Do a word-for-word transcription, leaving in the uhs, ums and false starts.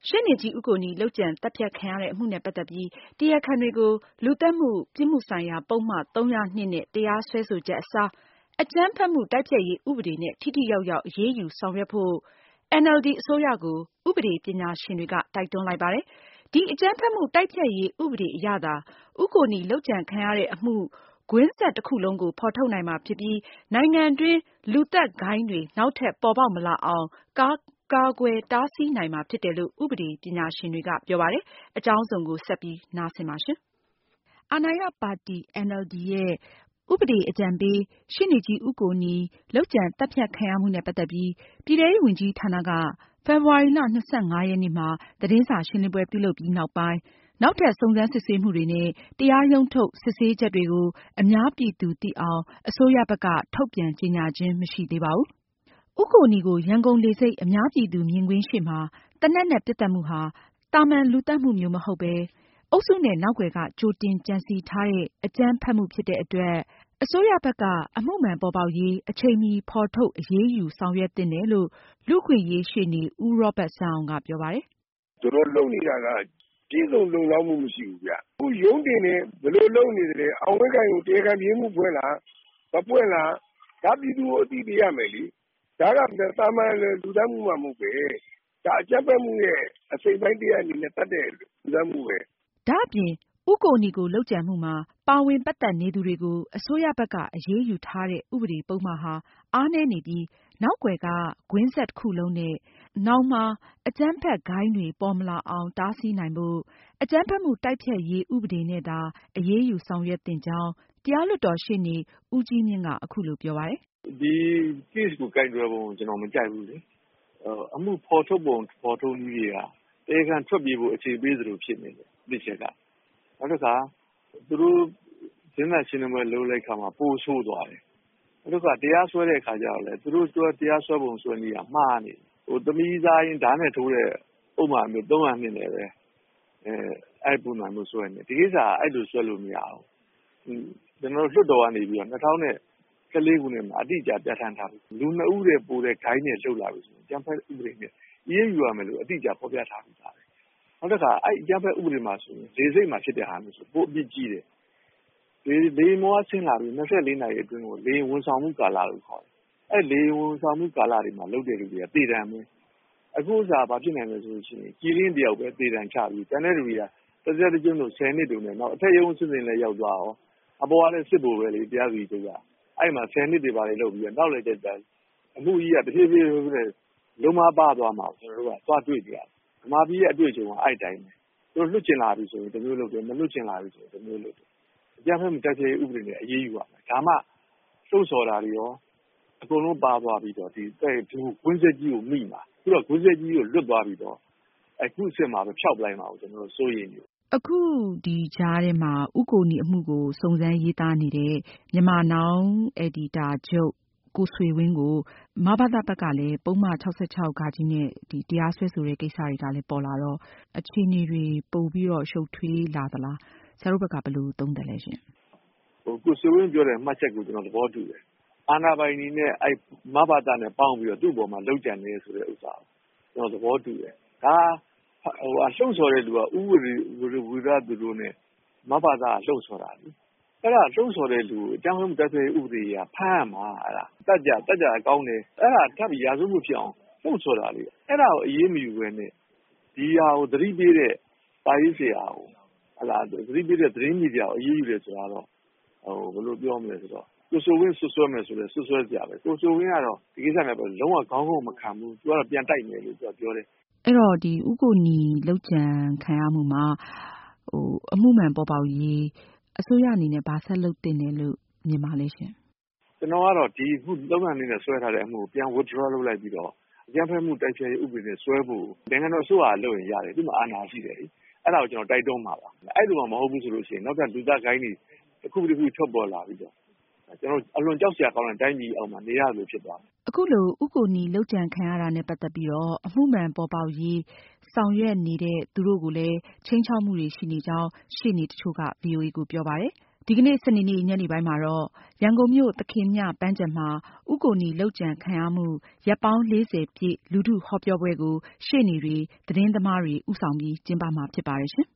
ရှေ့နေကြီးဦးကိုနီလုပ်ကြံသတ်ဖြတ်ခံရတဲ့အမှုနဲ့ပတ်သက်ပြီးတရားခံတွေကိုလူသတ်မှုပြစ်မှုဆိုင်ရာပုဒ်မသုံး၀၂နဲ့တရားစွဲဆိုချက်အစားအကြမ်းဖက်မှုတိုက်ဖျက်ရေးဥပဒေနဲ့ထိထိရောက်ရောက်အရေးယူဆောင်ရွက်ဖို့ အန်အယ်လ်ဒီ အစိုးရကိုဥပဒေပညာရှင်တွေကတိုက်တွန်းလိုက်ပါတယ်။ ဒီအကြမ်းဖက်မှုတိုက်ဖျက်ရေးဥပဒေအရသာဦးကိုနီလုပ်ကြံခံရတဲ့အမှုကွင်းဆက်တစ်ခုလုံးကိုဖော်ထုတ်နိုင်မှာဖြစ်ပြီးနိုင်ငံတွင်းလူသတ်ဂိုဏ်းတွေနောက်ထပ်ပေါ်ပေါက်မလာအောင်ကာကာကွယ်တားဆီးနိုင်မှာဖြစ်တယ်လို့ဥပဒေပညာရှင်တွေကပြောပါတယ်။ အကြောင်းစုံကိုဆက်ပြီးနားဆင်ပါရှင်။ အာဏာရပါတီ အန်အယ်လ်ဒီရဲ့ဥပဒေအကြံပေးရှေ့နေကြီးဦးကိုနီလုပ်ကြံသတ်ဖြတ်ခံရမှုနဲ့ပတ်သက်ပြီးပြည်ထဲရေးဝန်ကြီးဌာနကဖေဖေါ်ဝါရီလ ၂၅ ရက်နေ့မှာသတင်းစာရှင်းလင်းပွဲပြုလုပ်ပြီးနောက်ပိုင်းနောက်ထပ်စုံစမ်းစစ်ဆေးမှုတွေနဲ့တရားရုံးထုတ်စစ်ဆေးချက်တွေကိုအများပြည်သူသိအောင်အစိုးရဘက်ကထုတ်ပြန်ကြေညာခြင်းမရှိသေးပါဘူး။ ဦးကိုနီကိုရန်ကုန်လေဆိပ်အများပြည်သူမြင်ကွင်းရှေ့မှာသေနတ်နဲ့ပစ်သတ်မှုဟာသာမန်လူသတ်မှုမျိုးမဟုတ်ပဲအုပ်စုနဲ့နောက်ကွယ်ကကြိုတင်ကြံစည်ထားတဲ့အကြမ်းဖက်မှုဖြစ်တဲ့အတွက်အစိုးရဘက်ကအမှုမှန်ပေါ်ပေါက်ရေးအချိန်မီဖော်ထုတ်အရေးယူဆောင်ရွက်သင့်တယ်လို့လူ့အခွင့်အရေးရှေ့နေဦးရောဘတ်စန်းအောင်ကပြောပါတယ်။ “သူတို့လုပ်နေတာကပြည့်စုံလုံလောက်မှုမရှိဘူးဗျ။အခုရုံးတင်နေဘယ်လိုလုပ်နေသလဲအောင်ဝင်းခိုင်ကိုတရားခံပြေးမှုဖွင့်လားမဖွင့်လားဒါပြည်သူကိုအသိပေးရမယ်လေ။ဒါကသာမန်လူသတ်မှုမှမဟုတ်ပဲဒါအကြမ်းဖက်မှုရဲ့အစိတ်အပိုင်းတစ်ရပ်အနေနဲ့သတ်တဲ့လူသတ်မှုပဲ။ ” ဒါ့အပြင်ဦးကိုနီကိုလုပ်ကြံမှုမှာပါဝင်ပတ်သက်နေသူတွေကိုအစိုးရဘက်ကအရေးယူထားတဲ့ဥပဒေပုဒ်မဟာအားနည်းနေပြီးနောက်ကွယ်ကကွင်းဆက်တစ်ခုလုံးနဲ့နောင်မှာအကြမ်းဖက်ဂိုဏ်းတွေပေါ်မလာအောင်တားဆီးနိုင်ဖို့အကြမ်းဖက်မှုတိုက်ဖျက်ရေးဥပဒေနဲ့သာအရေးယူဆောင်ရွက်သင့်ကြောင်းတရားလွှတ်တော်ရှေ့နေဦးကြီးမြင့်ကအခုလိုပြောပါတယ်။ “ဒီ case ကိုကိုင်တွယ်ပုံကျနော်မကြိုက်ဘူးလေ။အမှုဖော်ထုတ်ပုံဖော်ထုတ်နည်းတွေကတရားခံထွက်ပြေးဖို့အချိန်ပေးသလိုဖြစ်နေတယ်တစ်ချက်က။နောက်တစ်ခါသူတို့သတင်းစာရှင်းလင်းပွဲလုပ်လိုက်ခါမှာပိုဆိုးသွားတယ်။နောက်တစ်ခါတရားစွဲတဲ့အခါကျတော့လည်းသူတို့တရားစွဲပုံစွဲနည်းကမှားနေတယ်။သမီးသားရင်ဓားနဲ့ထိုးတဲ့ပုဒ်မမျိုးသုံး၀၂နဲ့ပဲအဲပုံစံမျိုးစွဲနေတယ်။ဒီကိစ္စကအဲလိုစွဲလို့မရဘူး။ကျနော်တို့လွှတ်တော်ကနေပြီးတော့၂၀၁၄ခုနှစ်မှာအတိအကျပြဌာန်းထားပြီးလူနှစ်ဦးထက်ပိုတဲ့ဂိုဏ်းနဲ့လုပ်လာပြီဆိုရင်အကြမ်းဖက်ဥပဒေနဲ့အရေးယူရမယ်လို့အတိအကျဖော်ပြထားပြီးသားပဲ။နောက်တစ်ခါအဲဒီအကြမ်းဖက်ဥပဒေမှာဆိုရင်လေဆိပ်မှာဖြစ်တဲ့ဟာမျိုးဆိုပိုအပြစ်ကြီးတယ်။လေယာဉ်ပေါ်ကဆင်းလာပြီး၂၄နာရီအတွင်းကိုလေယာဉ်ဝန်ဆောင်မှုကာလလို့ခေါ်တယ်။အဲဒီလေယာဉ်ဝန်ဆောင်မှုကာလတွေမှာလုပ်တဲ့လူတွေကသေဒဏ်ပဲ။အခုဥစ္စာဘာဖြစ်နိုင်လဲဆိုရင်ကြည်လင်းတယောက်ပဲသေဒဏ်ချပြီးကျန်တဲ့လူတွေကတစ်သက်တစ်ကျွန်းတို့ဆယ်နှစ်တို့နဲ့နောက်အထက်ရုံးအဆင့်ဆင့်လည်းရောက်သွားရောအပေါ်ကလည်းစစ်ဗိုလ်ပဲလေတရားသူကြီးချုပ်ကအဲဒီမှာဆယ်နှစ်တွေပါလေလုပ်ပြီးတော့နောက်လည်းတက်တယ်အမှုကြီးကတဖြည်းဖြည်းလုံးမပါသွားမှာကျွန်တော်တို့ကသွားတွေ့ကြတယ်။ဗမာပြည်ရဲ့အတွေ့အကြုံကအဲ့တိုင်းပဲသူတို့လွတ်ကျင်လာပြီဆိုရင်တမျိုးလုပ်တယ်မလွတ်ကျင်လာပြီဆိုရင်တမျိုးလုပ်တယ်။အကြမ်းဖက်မှုတိုက်ဖျက်ရေးဥပဒေနဲ့အရေးယူရမယ်။ဒါမှလှုပ်ဆော်တာတွေရောအကုန်လုံးပါသွားပြီးတော့ဒီဒီကွင်းဆက်ကြီးကိုမိမှာ။ပြီးတော့ကွင်းဆက်ကြီးကိုလွတ်သွားပြီးတော့အခုအစ်စ်မှာပဲဖျောက်ပလိုက်မှာကိုကျွန်တော်တို့စိုးရိမ်နေ။အခုဒီကြားထဲမှာဦးကိုနီအမှုကိုစုံစမ်းရေးသားနေတဲ့မြန်မာနောင်အယ်ဒီတာချုပ်ကိုဆွေဝင်းကိုမဘသဘက်ကလည်းပုဒ်မ ၆၆ နဲ့ဒီတရားစွဲဆိုတဲ့ကိစ္စတွေကလည်းပေါ်လာတော့အခြေအနေတွေပိုပြီးတော့ရှုပ်ထွေးလာသလားဆရာတို့ဘက်ကဘယ်လိုသုံးသပ်လဲရှင်။ကိုဆွေဝင်းပြောတဲ့မှတ်ချက်ကိုကျွန်တော်သဘောတူတယ်။အာဏာပိုင်တွေနဲ့အဲမဘသနဲ့ပေါင်းပြီးတော့သူ့ဘောမှာလုပ်ကြံနေဆိုတဲ့ဥစ္စာကိုကျွန်တော်သဘောတူတယ်။ဒါဟိုအလှုပ်ဆော်တဲ့လူကဥပဒေဝိရသူတို့နဲ့မဘသကလှုပ်ဆော်တာလေ။အဲ့ဒါလှုပ်ဆော်တဲ့လူအကြောင်းမှုတိုက်ဖျက်ရေးဥပဒေကဖမ်းရမှာအဲ့ဒါတတ်ကြတတ်ကြကောင်းတယ်အဲ့ဒါထပ်ပြီးရာဇဝမှုဖြစ်အောင်လှုပ်ဆော်တာလေအဲ့ဒါကိုအရေးမယူဘဲနဲ့ဒီဟာကိုသတိပေးတဲ့ပါရေးဆရာကိုဟလာသတိပေးတဲ့သတင်းမီဒီယာကိုအရေးယူတယ်ဆိုတာတော့ဟိုဘယ်လိုပြောမလဲဆိုတော့ကိုဆိုဝင်းဆွဆွဲမယ်ဆိုလဲဆွဆွဲကြပဲကိုဆိုဝင်းကတော့ဒီကိစ္စနဲ့ပဲလုံးဝခေါင်းကုန်းမခံဘူးသူကတော့ပြန်တိုက်မယ်လို့သူကပြောတယ်အဲ့တော့ဒီဥကိုနီလောက်ကျန်ခံရမှုမှာဟိုအမှုမှန်ပေါ်ပေါက်ရေးအစိုးရအနေနဲ့ဗာဆက်လုပ်တင်တယ်လို့မြင်ပါလဲရှင်ကျွန်တော်ကတော့ဒီခုလုပ်ငန်းလေးနဲ့ဆွဲထားတဲ့အမှုကိုပြန် withdraw လုပ်လိုက်ပြီးတော့အကြမ်းဖက်မှုတိုက်ဖျက်ရေးဥပဒေနဲ့ဆွဲဖို့နိုင်ငံတော်အစိုးရလုပ်ရင်ရတယ်ဒီမှာအာဏာရှိတယ်လေအဲ့ဒါကိုကျွန်တော်တိုက်တွန်းမှာပါအဲ့လိုမှမဟုတ်ဘူးဆိုလို့ရှိရင်နောက်ထပ်လူသားကိုင်းတွေတစ်ခုတစ်ခုထွက်ပေါ်လာပြီးတော့ကျွန်တော်အလွန်ကြောက်စရာကောင်းတဲ့တိုင်းပြည်အောင်မှာနေရလို့ဖြစ်သွားတယ်အခုလိုဥကိုနီလောက်ကျန်ခံရတာနဲ့ပတ်သက်ပြီးတော့အမှုမှန်ပေါ်ပေါက်ရေးဆောင်ရွက်နေတဲ့သူတို့ကိုလည်းချိန်ချောက်မှုတွေရှိနေကြောင်းရှေ့နေတချို့က ဗီအိုအေ ကိုပြောပါတယ်ဒီကနေ့စနေနေ့ညနေပိုင်းမှာတော့ရန်ကုန်မြို့သခင်မြပန်းခြံမှာဦးကိုနီလုပ်ကြံခံရမှုရက်ပေါင်းလေးဆယ်ပြည့်လူထုဟောပြောပွဲကိုရှေ့နေတွေသတင်းသမားတွေဦးဆောင်ပြီးကျင်းပမှာဖြစ်ပါတယ်ရှင်။